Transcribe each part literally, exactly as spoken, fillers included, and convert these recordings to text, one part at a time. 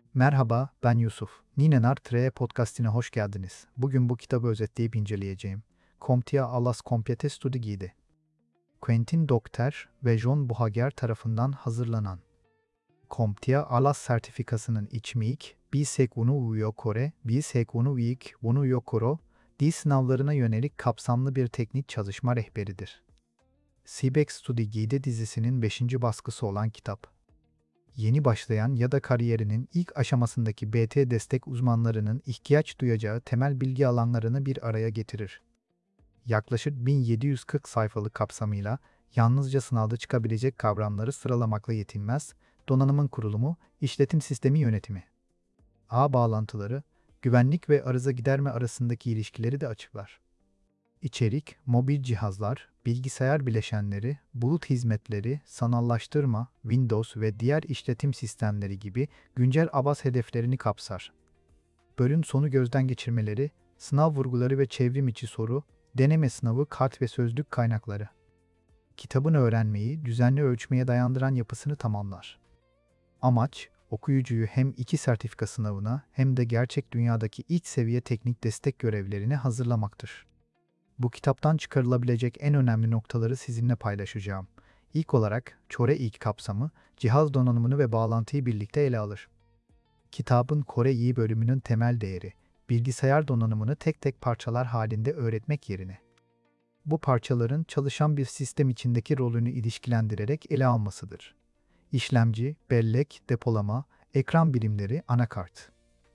Merhaba, ben Yusuf. Ninenar Tre podcastine hoş geldiniz. Bugün bu kitabı özetleyip inceleyeceğim. Comptia allas compiete studi guide. Quentin Dokter ve John Buhagiar tarafından hazırlanan. Comptia allas sertifikasının içmik, bisek unu uyokore, bisek unu uyik, unu yokoro, dil sınavlarına yönelik kapsamlı bir teknik çalışma rehberidir. Sibex Studi Guide dizisinin beşinci baskısı olan kitap. Yeni başlayan ya da kariyerinin ilk aşamasındaki B T destek uzmanlarının ihtiyaç duyacağı temel bilgi alanlarını bir araya getirir. Yaklaşık bin yedi yüz kırk sayfalık kapsamıyla yalnızca sınavda çıkabilecek kavramları sıralamakla yetinmez, donanımın kurulumu, işletim sistemi yönetimi, ağ bağlantıları, güvenlik ve arıza giderme arasındaki ilişkileri de açıklar. İçerik, mobil cihazlar, bilgisayar bileşenleri, bulut hizmetleri, sanallaştırma, Windows ve diğer işletim sistemleri gibi güncel A B A S hedeflerini kapsar. Bölüm sonu gözden geçirmeleri, sınav vurguları ve çevrim içi soru, deneme sınavı, kart ve sözlük kaynakları. Kitabın öğrenmeyi düzenli ölçmeye dayandıran yapısını tamamlar. Amaç, okuyucuyu hem iki sertifika sınavına hem de gerçek dünyadaki ilk seviye teknik destek görevlerine hazırlamaktır. Bu kitaptan çıkarılabilecek en önemli noktaları sizinle paylaşacağım. İlk olarak, Çore ilk kapsamı, cihaz donanımını ve bağlantıyı birlikte ele alır. Kitabın Kore İ bölümünün temel değeri, bilgisayar donanımını tek tek parçalar halinde öğretmek yerine, bu parçaların çalışan bir sistem içindeki rolünü ilişkilendirerek ele almasıdır. İşlemci, bellek, depolama, ekran birimleri, anakart,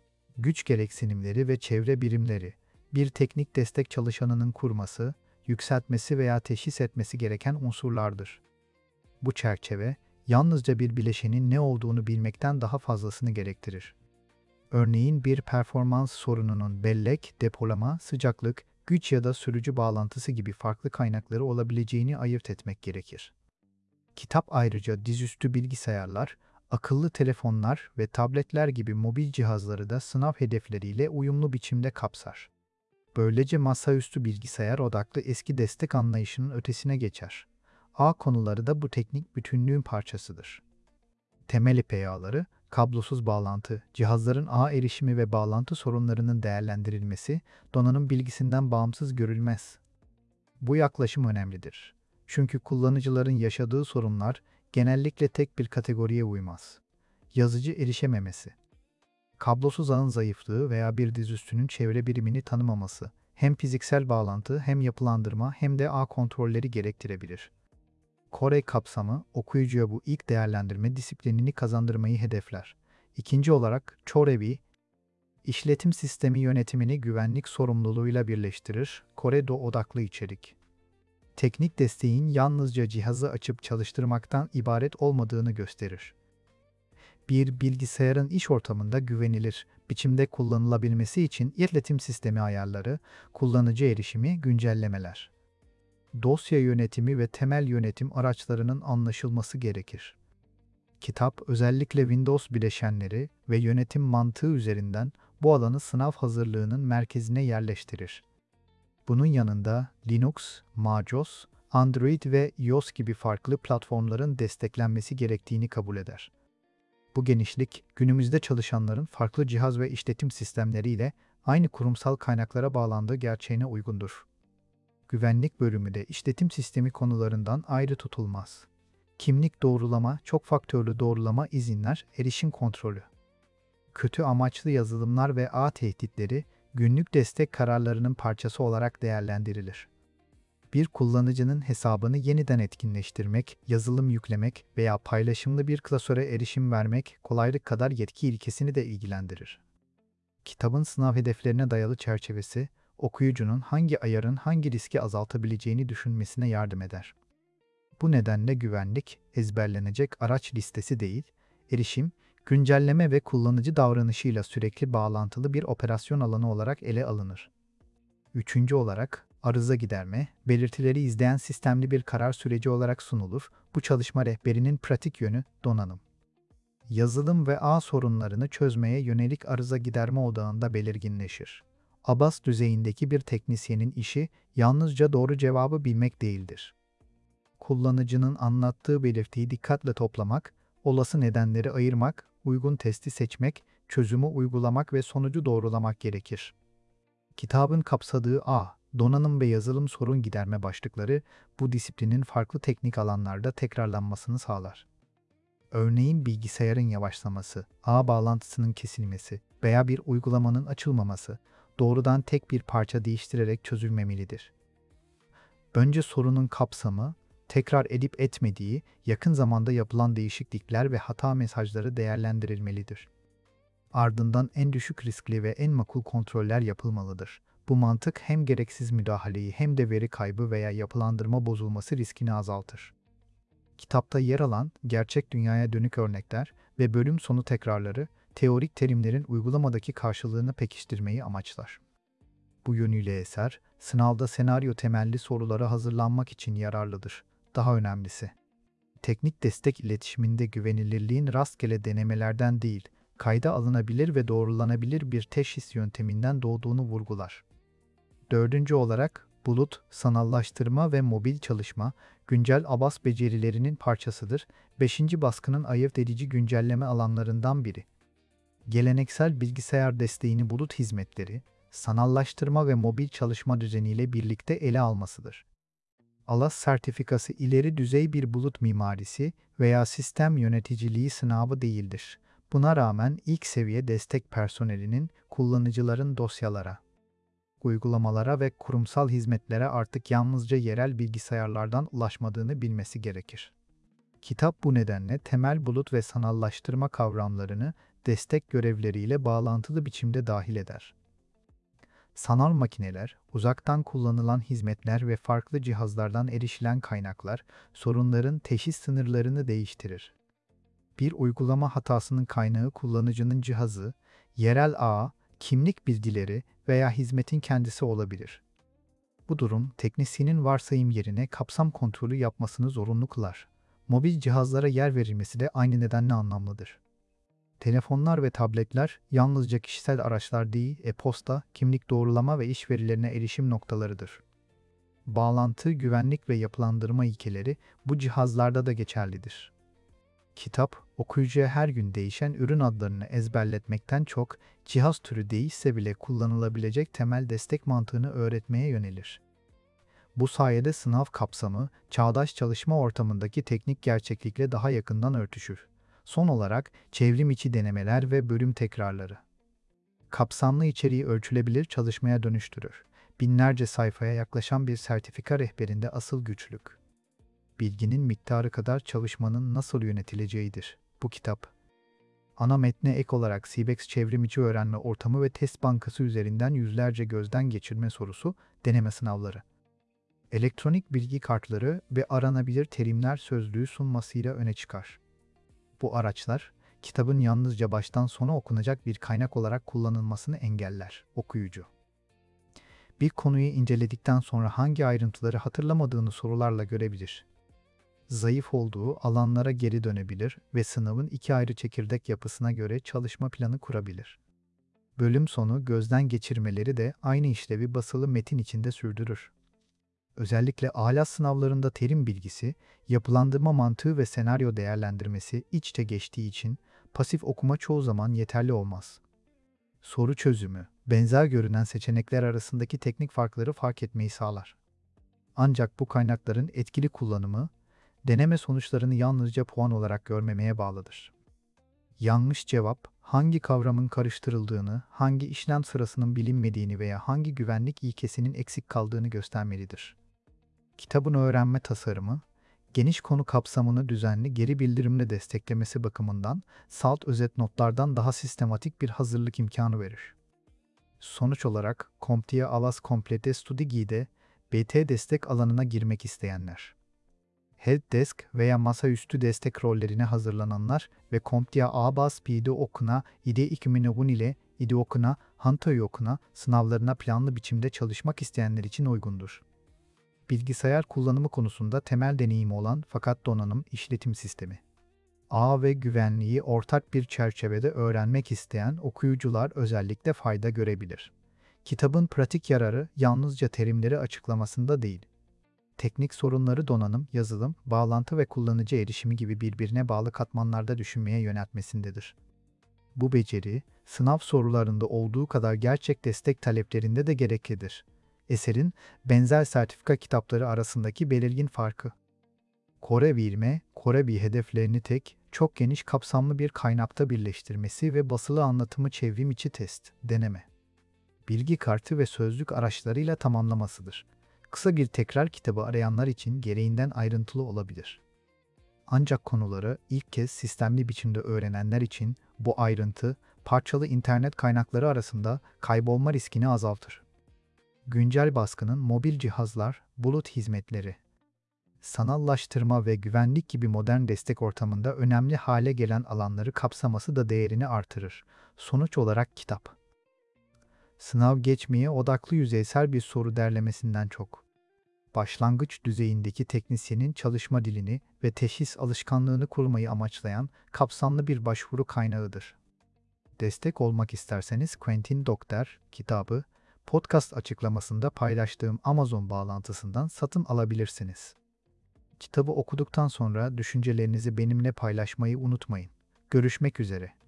güç gereksinimleri ve çevre birimleri, bir teknik destek çalışanının kurması, yükseltmesi veya teşhis etmesi gereken unsurlardır. Bu çerçeve, yalnızca bir bileşenin ne olduğunu bilmekten daha fazlasını gerektirir. Örneğin bir performans sorununun bellek, depolama, sıcaklık, güç ya da sürücü bağlantısı gibi farklı kaynakları olabileceğini ayırt etmek gerekir. Kitap ayrıca dizüstü bilgisayarlar, akıllı telefonlar ve tabletler gibi mobil cihazları da sınav hedefleriyle uyumlu biçimde kapsar. Böylece masaüstü bilgisayar odaklı eski destek anlayışının ötesine geçer. Ağ konuları da bu teknik bütünlüğün parçasıdır. Temel I P ağları, kablosuz bağlantı, cihazların ağ erişimi ve bağlantı sorunlarının değerlendirilmesi, donanım bilgisinden bağımsız görülmez. Bu yaklaşım önemlidir. Çünkü kullanıcıların yaşadığı sorunlar genellikle tek bir kategoriye uymaz. Yazıcı erişememesi, kablosuz ağın zayıflığı veya bir dizüstünün çevre birimini tanımaması, hem fiziksel bağlantı hem yapılandırma hem de ağ kontrolleri gerektirebilir. Kore kapsamı, okuyucuya bu ilk değerlendirme disiplinini kazandırmayı hedefler. İkinci olarak, Çorevi, işletim sistemi yönetimini güvenlik sorumluluğuyla birleştirir, Koredo odaklı içerik. Teknik desteğin yalnızca cihazı açıp çalıştırmaktan ibaret olmadığını gösterir. Bir bilgisayarın iş ortamında güvenilir biçimde kullanılabilmesi için işletim sistemi ayarları, kullanıcı erişimi, güncellemeler, dosya yönetimi ve temel yönetim araçlarının anlaşılması gerekir. Kitap özellikle Windows bileşenleri ve yönetim mantığı üzerinden bu alanı sınav hazırlığının merkezine yerleştirir. Bunun yanında Linux, MacOS, Android ve iOS gibi farklı platformların desteklenmesi gerektiğini kabul eder. Bu genişlik, günümüzde çalışanların farklı cihaz ve işletim sistemleriyle aynı kurumsal kaynaklara bağlandığı gerçeğine uygundur. Güvenlik bölümü de işletim sistemi konularından ayrı tutulmaz. Kimlik doğrulama, çok faktörlü doğrulama izinler, erişim kontrolü, kötü amaçlı yazılımlar ve ağ tehditleri günlük destek kararlarının parçası olarak değerlendirilir. Bir kullanıcının hesabını yeniden etkinleştirmek, yazılım yüklemek veya paylaşımlı bir klasöre erişim vermek kolaylık kadar yetki ilkesini de ilgilendirir. Kitabın sınav hedeflerine dayalı çerçevesi, okuyucunun hangi ayarın hangi riski azaltabileceğini düşünmesine yardım eder. Bu nedenle güvenlik, ezberlenecek araç listesi değil, erişim, güncelleme ve kullanıcı davranışıyla sürekli bağlantılı bir operasyon alanı olarak ele alınır. Üçüncü olarak, arıza giderme, belirtileri izleyen sistemli bir karar süreci olarak sunulur. Bu çalışma rehberinin pratik yönü, donanım, yazılım ve ağ sorunlarını çözmeye yönelik arıza giderme odağında belirginleşir. A B A S düzeyindeki bir teknisyenin işi, yalnızca doğru cevabı bilmek değildir. Kullanıcının anlattığı belirtiyi dikkatle toplamak, olası nedenleri ayırmak, uygun testi seçmek çözümü uygulamak ve sonucu doğrulamak gerekir. Kitabın kapsadığı A, donanım ve yazılım sorun giderme başlıkları bu disiplinin farklı teknik alanlarda tekrarlanmasını sağlar. Örneğin bilgisayarın yavaşlaması, ağ bağlantısının kesilmesi veya bir uygulamanın açılmaması doğrudan tek bir parça değiştirerek çözülmemelidir. Önce sorunun kapsamı, tekrar edip etmediği, yakın zamanda yapılan değişiklikler ve hata mesajları değerlendirilmelidir. Ardından en düşük riskli ve en makul kontroller yapılmalıdır. Bu mantık hem gereksiz müdahaleyi hem de veri kaybı veya yapılandırma bozulması riskini azaltır. Kitapta yer alan gerçek dünyaya dönük örnekler ve bölüm sonu tekrarları, teorik terimlerin uygulamadaki karşılığını pekiştirmeyi amaçlar. Bu yönüyle eser, sınavda senaryo temelli sorulara hazırlanmak için yararlıdır. Daha önemlisi, teknik destek iletişiminde güvenilirliğin rastgele denemelerden değil, kayda alınabilir ve doğrulanabilir bir teşhis yönteminden doğduğunu vurgular. Dördüncü olarak, bulut, sanallaştırma ve mobil çalışma, güncel A B A S becerilerinin parçasıdır. Beşinci baskının ayırt edici güncelleme alanlarından biri. Geleneksel bilgisayar desteğini bulut hizmetleri, sanallaştırma ve mobil çalışma düzeniyle birlikte ele almasıdır. A L A S sertifikası ileri düzey bir bulut mimarisi veya sistem yöneticiliği sınavı değildir. Buna rağmen ilk seviye destek personelinin kullanıcıların dosyalara, uygulamalara ve kurumsal hizmetlere artık yalnızca yerel bilgisayarlardan ulaşmadığını bilmesi gerekir. Kitap bu nedenle temel bulut ve sanallaştırma kavramlarını destek görevleriyle bağlantılı biçimde dahil eder. Sanal makineler, uzaktan kullanılan hizmetler ve farklı cihazlardan erişilen kaynaklar, sorunların teşhis sınırlarını değiştirir. Bir uygulama hatasının kaynağı kullanıcının cihazı, yerel ağ, kimlik bilgileri veya hizmetin kendisi olabilir. Bu durum, teknisyenin varsayım yerine kapsam kontrolü yapmasını zorunlu kılar. Mobil cihazlara yer verilmesi de aynı nedenle anlamlıdır. Telefonlar ve tabletler yalnızca kişisel araçlar değil, e-posta, kimlik doğrulama ve iş verilerine erişim noktalarıdır. Bağlantı, güvenlik ve yapılandırma ilkeleri bu cihazlarda da geçerlidir. Kitap, okuyucuya her gün değişen ürün adlarını ezberletmekten çok, cihaz türü değişse bile kullanılabilecek temel destek mantığını öğretmeye yönelir. Bu sayede sınav kapsamı, çağdaş çalışma ortamındaki teknik gerçeklikle daha yakından örtüşür. Son olarak, çevrim içi denemeler ve bölüm tekrarları. Kapsamlı içeriği ölçülebilir çalışmaya dönüştürür. Binlerce sayfaya yaklaşan bir sertifika rehberinde asıl güçlük, bilginin miktarı kadar çalışmanın nasıl yönetileceğidir. Bu kitap, ana metne ek olarak C B E X çevrimiçi öğrenme ortamı ve test bankası üzerinden yüzlerce gözden geçirme sorusu, deneme sınavları, elektronik bilgi kartları ve aranabilir terimler sözlüğü sunmasıyla öne çıkar. Bu araçlar, kitabın yalnızca baştan sona okunacak bir kaynak olarak kullanılmasını engeller. Okuyucu, bir konuyu inceledikten sonra hangi ayrıntıları hatırlamadığını sorularla görebilir. Zayıf olduğu alanlara geri dönebilir ve sınavın iki ayrı çekirdek yapısına göre çalışma planı kurabilir. Bölüm sonu gözden geçirmeleri de aynı işlevi basılı metin içinde sürdürür. Özellikle A L A S sınavlarında terim bilgisi, yapılandırma mantığı ve senaryo değerlendirmesi iç içe geçtiği için pasif okuma çoğu zaman yeterli olmaz. Soru çözümü, benzer görünen seçenekler arasındaki teknik farkları fark etmeyi sağlar. Ancak bu kaynakların etkili kullanımı, deneme sonuçlarını yalnızca puan olarak görmemeye bağlıdır. Yanlış cevap, hangi kavramın karıştırıldığını, hangi işlem sırasının bilinmediğini veya hangi güvenlik ilkesinin eksik kaldığını göstermelidir. Kitabın öğrenme tasarımı, geniş konu kapsamını düzenli geri bildirimle desteklemesi bakımından salt özet notlardan daha sistematik bir hazırlık imkanı verir. Sonuç olarak, CompTIA A L A S Complete Study Guide, B T destek alanına girmek isteyenler, helpdesk veya masaüstü destek rollerine hazırlananlar ve CompTIA A B A S P D okuna, I D iki bin on ile I D okuna, Hantoy okuna sınavlarına planlı biçimde çalışmak isteyenler için uygundur. Bilgisayar kullanımı konusunda temel deneyimi olan fakat donanım işletim sistemi, ağ ve güvenliği ortak bir çerçevede öğrenmek isteyen okuyucular özellikle fayda görebilir. Kitabın pratik yararı yalnızca terimleri açıklamasında değil, teknik sorunları donanım, yazılım, bağlantı ve kullanıcı erişimi gibi birbirine bağlı katmanlarda düşünmeye yöneltmesindedir. Bu beceri, sınav sorularında olduğu kadar gerçek destek taleplerinde de gereklidir. Eserin benzer sertifika kitapları arasındaki belirgin farkı. Kore Bilme, Kore bir hedeflerini tek, çok geniş kapsamlı bir kaynakta birleştirmesi ve basılı anlatımı çevrim içi test, deneme, bilgi kartı ve sözlük araçlarıyla tamamlamasıdır. Kısa bir tekrar kitabı arayanlar için gereğinden ayrıntılı olabilir. Ancak konuları ilk kez sistemli biçimde öğrenenler için bu ayrıntı, parçalı internet kaynakları arasında kaybolma riskini azaltır. Güncel baskının mobil cihazlar, bulut hizmetleri, sanallaştırma ve güvenlik gibi modern destek ortamında önemli hale gelen alanları kapsaması da değerini artırır. Sonuç olarak kitap, sınav geçmeye odaklı yüzeysel bir soru derlemesinden çok, başlangıç düzeyindeki teknisyenin çalışma dilini ve teşhis alışkanlığını kurmayı amaçlayan kapsamlı bir başvuru kaynağıdır. Destek olmak isterseniz Quentin Dokter kitabı, podcast açıklamasında paylaştığım Amazon bağlantısından satın alabilirsiniz. Kitabı okuduktan sonra düşüncelerinizi benimle paylaşmayı unutmayın. Görüşmek üzere.